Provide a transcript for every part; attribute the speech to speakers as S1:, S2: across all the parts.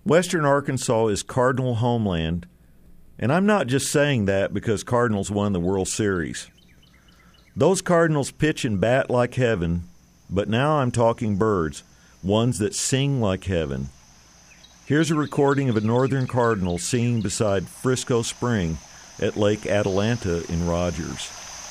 S1: Western Arkansas is Cardinal homeland, and I'm not just saying that because Cardinals won the World Series. Those Cardinals pitch and bat like heaven, but now I'm talking birds, ones that sing like heaven. Here's a recording of a northern cardinal singing beside Frisco Spring at Lake Atalanta in Rogers.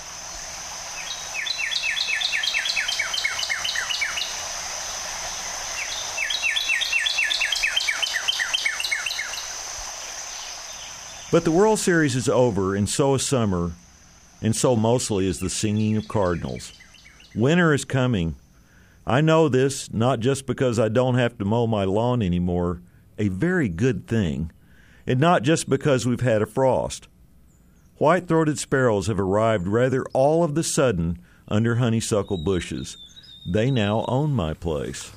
S1: But the World Series is over, and so is summer, and so mostly is the singing of cardinals. Winter is coming. I know this not just because I don't have to mow my lawn anymore, a very good thing, and not just because we've had a frost. White-throated sparrows have arrived rather all of the sudden under honeysuckle bushes. They now own my place.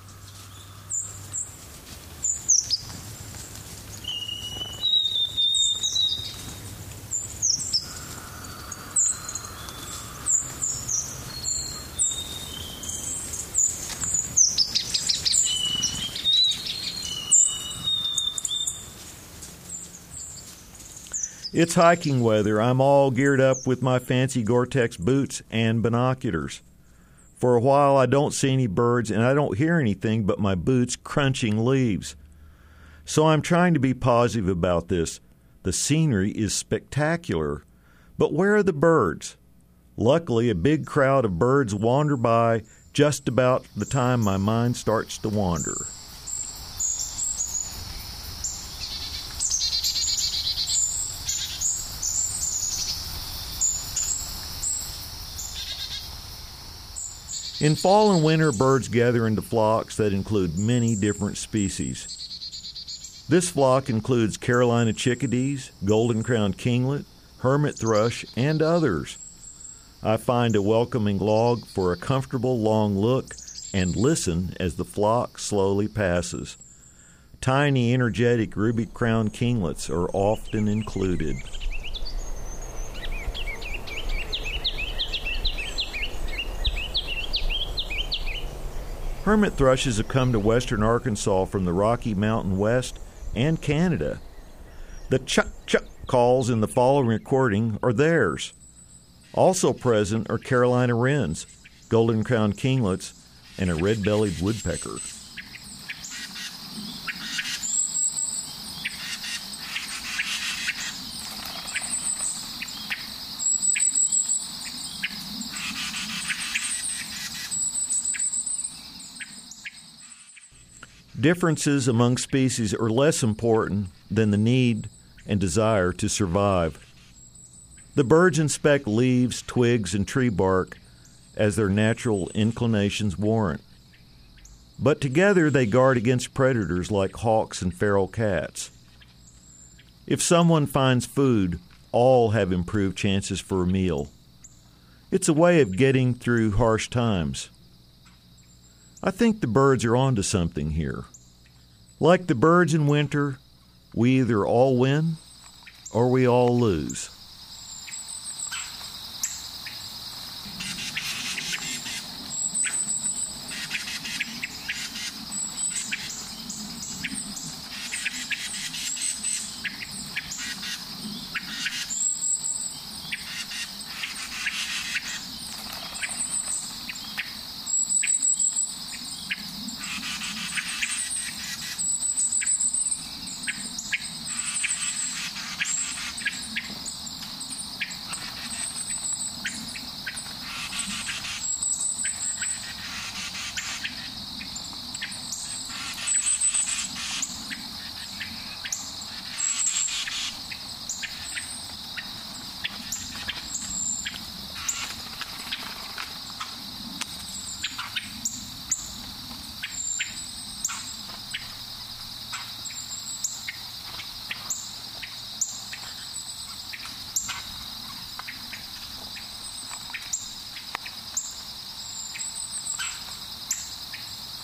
S1: It's hiking weather. I'm all geared up with my fancy Gore-Tex boots and binoculars. For a while, I don't see any birds, and I don't hear anything but my boots crunching leaves. So I'm trying to be positive about this. The scenery is spectacular. But where are the birds? Luckily, a big crowd of birds wander by just about the time my mind starts to wander. In fall and winter, birds gather into flocks that include many different species. This flock includes Carolina chickadees, golden-crowned kinglet, hermit thrush, and others. I find a welcoming log for a comfortable long look and listen as the flock slowly passes. Tiny, energetic ruby-crowned kinglets are often included. Hermit thrushes have come to western Arkansas from the Rocky Mountain West and Canada. The chuck-chuck calls in the following recording are theirs. Also present are Carolina wrens, golden-crowned kinglets, and a red-bellied woodpecker. Differences among species are less important than the need and desire to survive. The birds inspect leaves, twigs, and tree bark as their natural inclinations warrant. But together they guard against predators like hawks and feral cats. If someone finds food, all have improved chances for a meal. It's a way of getting through harsh times. I think the birds are onto something here. Like the birds in winter, we either all win or we all lose.